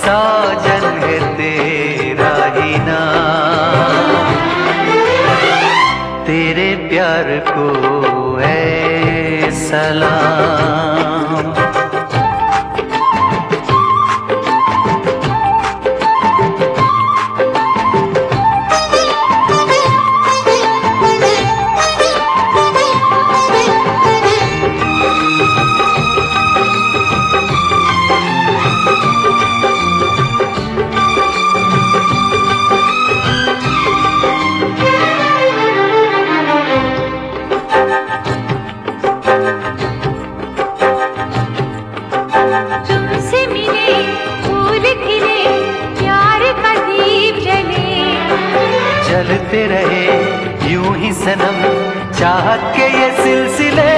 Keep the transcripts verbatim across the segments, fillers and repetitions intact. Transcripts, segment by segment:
साजन है तेरा ही नाम, तेरे प्यार को है सलाम। चलते रहे यूं ही सनम चाहत के ये सिलसिले,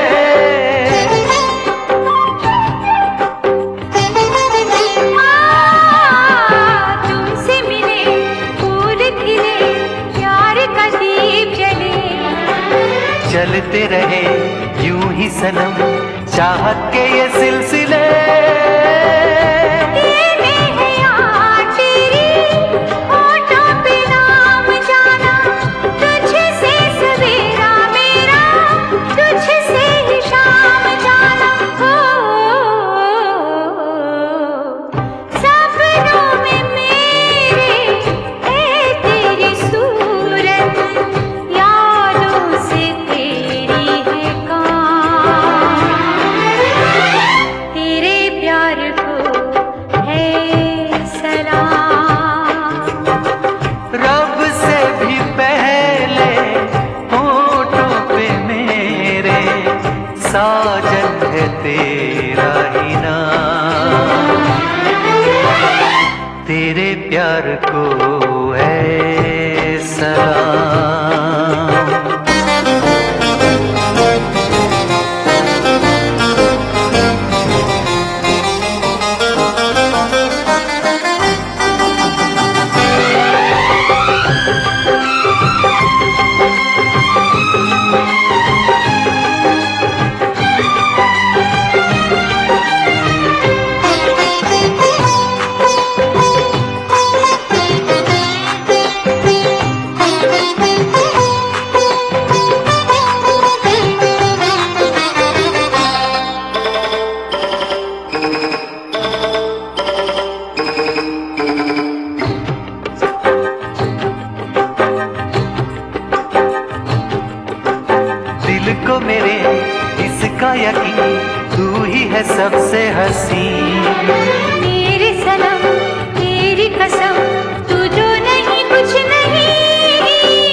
तुमसे मिले फूल खिले प्यार का दीप जले। चलते रहे यूं ही सनम चाहत के ये सिलसिले। साजन है तेरा ही नाम, तेरे प्यार को है सलाम। दिल को मेरे इसका यकीन तू ही है सबसे हंसी, मेरे सनम तेरी कसम तू जो नहीं कुछ नहीं।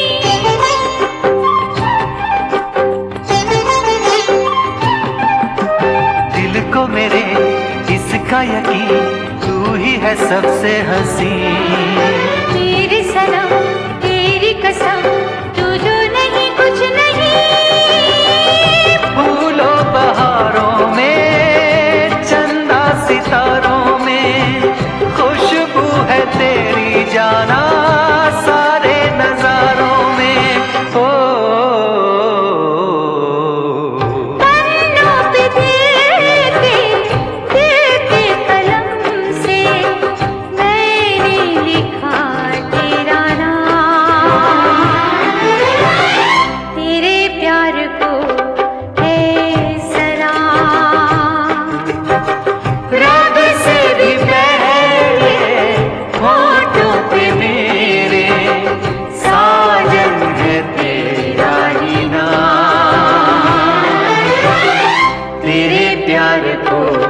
दिल को मेरे इसका यकीन तू ही है सबसे हंसी, मेरे सनम तेरी कसम तू जो नहीं कुछ नहीं। फूलों बहारों में चंदा सितारों में खुशबू है तेरी जाना सारे नजारों में। ओ पन्नों पे दिल के दिल के कलम से मैंने लिखा तेरा नाम, तेरे प्यार को रब से भी पहले होठों पे मेरे साजन है तेरा ही नाम, तेरे प्यार को